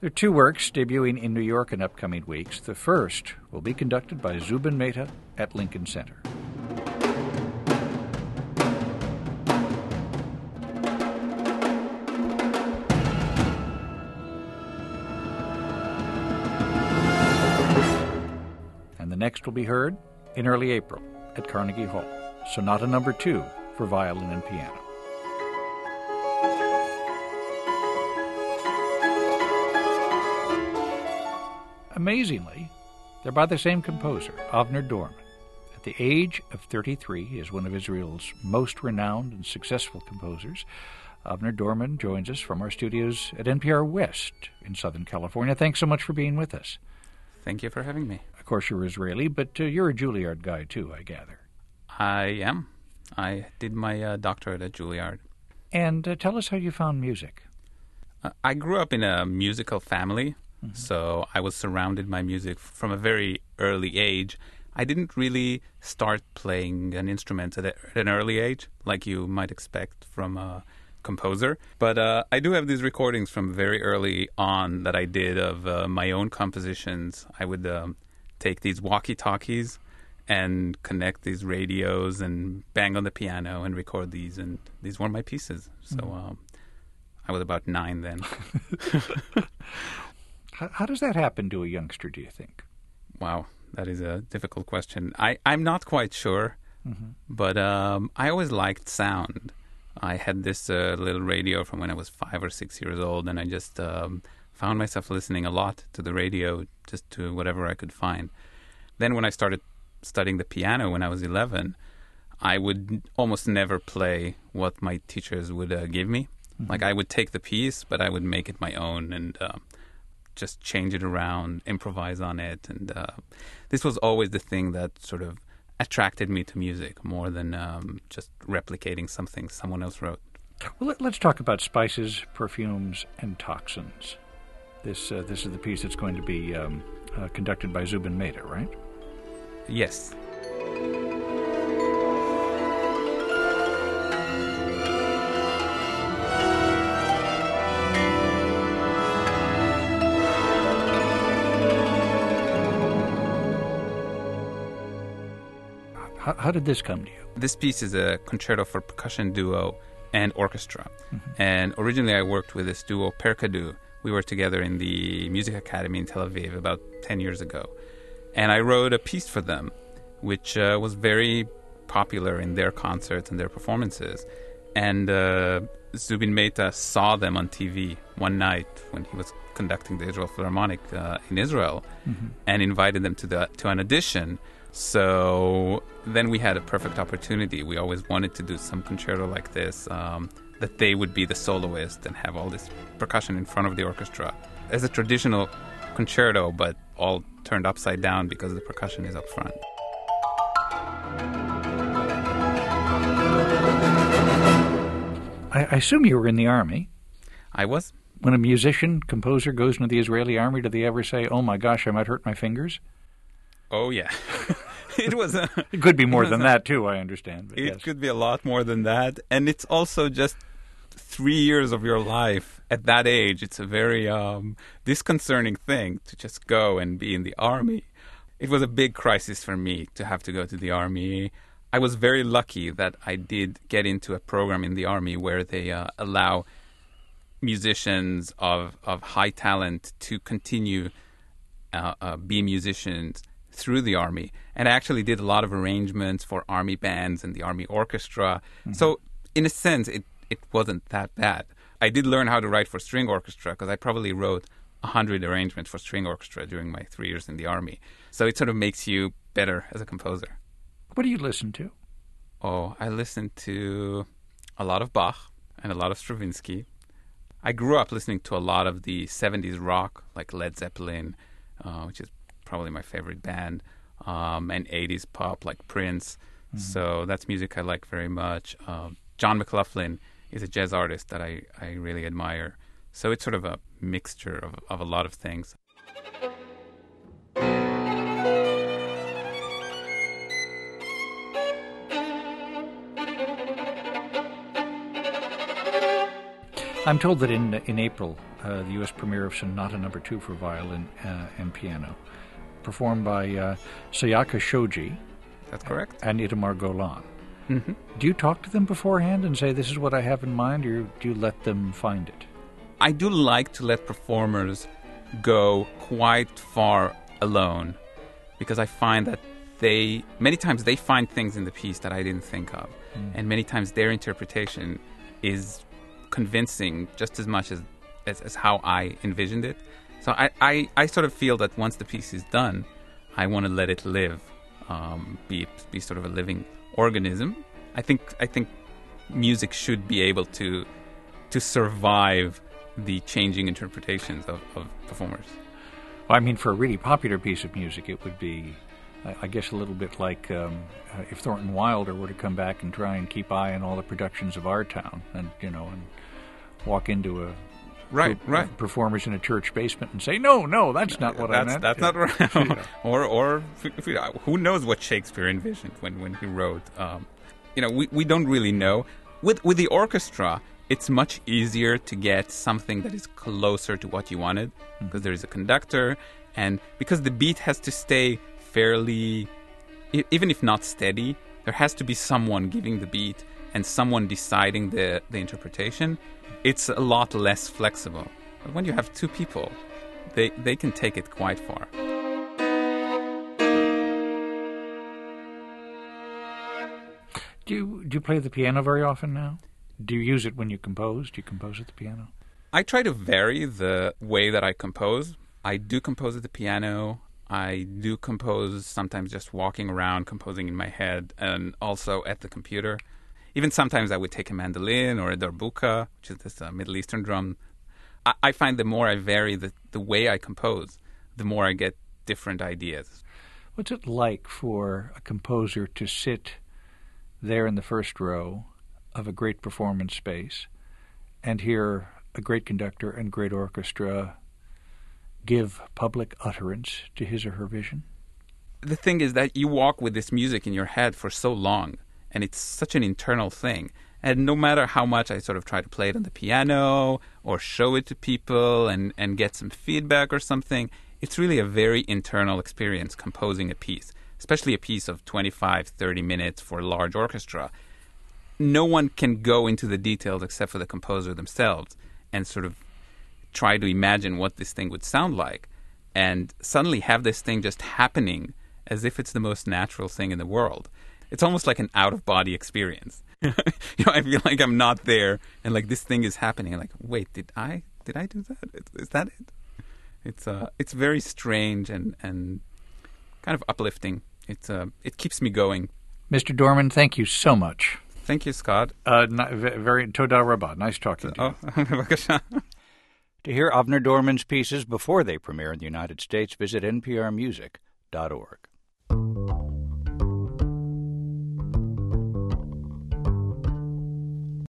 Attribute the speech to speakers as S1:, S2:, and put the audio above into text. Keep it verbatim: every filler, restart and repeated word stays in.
S1: There are two works debuting in New York in upcoming weeks. The first will be conducted by Zubin Mehta at Lincoln Center. And the next will be heard in early April at Carnegie Hall, Sonata Number Two for violin and piano. Amazingly, they're by the same composer, Avner Dorman. At the age of thirty-three, he is one of Israel's most renowned and successful composers. Avner Dorman joins us from our studios at N P R West in Southern California. Thanks so much for being with us.
S2: Thank you for having me.
S1: Of course, you're Israeli, but uh, you're a Juilliard guy, too, I gather.
S2: I am. I did my uh, doctorate at Juilliard.
S1: And uh, tell us how you found music.
S2: Uh, I grew up in a musical family,
S1: mm-hmm.
S2: so I was surrounded by music from a very early age. I didn't really start playing an instrument at, a, at an early age, like you might expect from a composer. But uh, I do have these recordings from very early on that I did of uh, my own compositions. I would um, take these walkie-talkies and connect these radios and bang on the piano and record these, and these were my pieces. So um, I was about nine then.
S1: how, how does that happen to a youngster, do you think?
S2: Wow, that is a difficult question. I, I'm not quite sure, mm-hmm. but um, I always liked sound. I had this uh, little radio from when I was five or six years old, and I just um, found myself listening a lot to the radio, just to whatever I could find. Then when I started studying the piano when I was eleven, I would almost never play what my teachers would uh, give me. Mm-hmm. Like I would take the piece, but I would make it my own and uh, just change it around, improvise on it. And uh, this was always the thing that sort of attracted me to music more than um, just replicating something someone else wrote.
S1: Well, let's talk about spices, perfumes, and toxins. This uh, this is the piece that's going to be um, uh, conducted by Zubin Mehta, right?
S2: Yes.
S1: How, how did this come to you?
S2: This piece is a concerto for percussion duo and orchestra. Mm-hmm. And originally I worked with this duo, Percadoo. We were together in the Music Academy in Tel Aviv about ten years ago. And I wrote a piece for them, which uh, was very popular in their concerts and their performances. And uh, Zubin Mehta saw them on T V one night when he was conducting the Israel Philharmonic uh, in Israel, mm-hmm. and invited them to the to an audition. So then we had a perfect opportunity. We always wanted to do some concerto like this, um, that they would be the soloist and have all this percussion in front of the orchestra. As a traditional concerto, but all turned upside down because the percussion is up front.
S1: I, I assume you were in the army.
S2: I was.
S1: When a musician, composer goes into the Israeli army, do they ever say, oh my gosh, I might hurt my fingers?
S2: Oh, yeah. It was a,
S1: It could be more than a, that, too, I understand. But
S2: it
S1: yes.
S2: could be a lot more than that. And it's also just three years of your life. At that age, it's a very um, disconcerting thing to just go and be in the army. It was a big crisis for me to have to go to the army. I was very lucky that I did get into a program in the army where they uh, allow musicians of, of high talent to continue uh, uh, be musicians through the army. And I actually did a lot of arrangements for army bands and the army orchestra. Mm-hmm. So in a sense, it, it wasn't that bad. I did learn how to write for string orchestra because I probably wrote one hundred arrangements for string orchestra during my three years in the army. So it sort of makes you better as a composer.
S1: What do you listen to?
S2: Oh, I listen to a lot of Bach and a lot of Stravinsky. I grew up listening to a lot of the seventies rock, like Led Zeppelin, uh, which is probably my favorite band, um, and eighties pop like Prince. Mm-hmm. So that's music I like very much. Um, John McLaughlin is a jazz artist that I, I really admire. So it's sort of a mixture of, of a lot of things.
S1: I'm told that in in April, uh, the U S premiere of Sonata Number Two for violin uh, and piano, performed by uh, Sayaka Shoji.
S2: That's correct.
S1: And Itamar Golan.
S2: Mm-hmm.
S1: Do you talk to them beforehand and say, this is what I have in mind, or do you let them find it?
S2: I do like to let performers go quite far alone, because I find that they, many times they find things in the piece that I didn't think of. Mm. And many times their interpretation is convincing just as much as, as, as how I envisioned it. So I, I, I sort of feel that once the piece is done, I want to let it live, um, be, be sort of a living organism. I think I think music should be able to to survive the changing interpretations of, of performers.
S1: Well, I mean, for a really popular piece of music, it would be, I guess, a little bit like um, uh, if Thornton Wilder were to come back and try and keep eye on all the productions of our town, and you know, and walk into a
S2: right,
S1: per-
S2: right.
S1: performers in a church basement and say, "No, no, that's not what
S2: that's,
S1: I meant."
S2: That's not right. You know. Or, or who knows what Shakespeare envisioned when, when he wrote? Um, you know, we, we don't really know. With with the orchestra, it's much easier to get something that is closer to what you wanted, because mm-hmm. there is a conductor, and because the beat has to stay fairly, even if not steady, there has to be someone giving the beat and someone deciding the, the interpretation. It's a lot less flexible. But when you have two people, they, they can take it quite far.
S1: Do you, do you play the piano very often now? Do you use it when you compose? Do you compose at the piano?
S2: I try to vary the way that I compose. I do compose at the piano. I do compose sometimes just walking around, composing in my head, and also at the computer. Even sometimes I would take a mandolin or a darbuka, which is this uh, Middle Eastern drum. I, I find the more I vary the, the way I compose, the more I get different ideas.
S1: What's it like for a composer to sit there in the first row of a great performance space and hear a great conductor and great orchestra give public utterance to his or her vision?
S2: The thing is that you walk with this music in your head for so long, and it's such an internal thing. And no matter how much I sort of try to play it on the piano or show it to people and, and get some feedback or something, it's really a very internal experience composing a piece, especially a piece of twenty-five, thirty minutes for a large orchestra. No one can go into the details except for the composer themselves and sort of try to imagine what this thing would sound like, and suddenly have this thing just happening as if it's the most natural thing in the world. It's almost like an out-of-body experience. You know, I feel like I'm not there, and like this thing is happening. I'm like, wait, did I did I do that? Is, is that it? It's uh, it's very strange and, and kind of uplifting. It's uh, it keeps me going. Mister
S1: Dorman, thank you so much.
S2: Thank you, Scott.
S1: Uh, very Toda Rabah. Nice talking to you.
S2: Oh,
S1: To hear Avner Dorman's pieces before they premiere in the United States, visit N P R music dot org.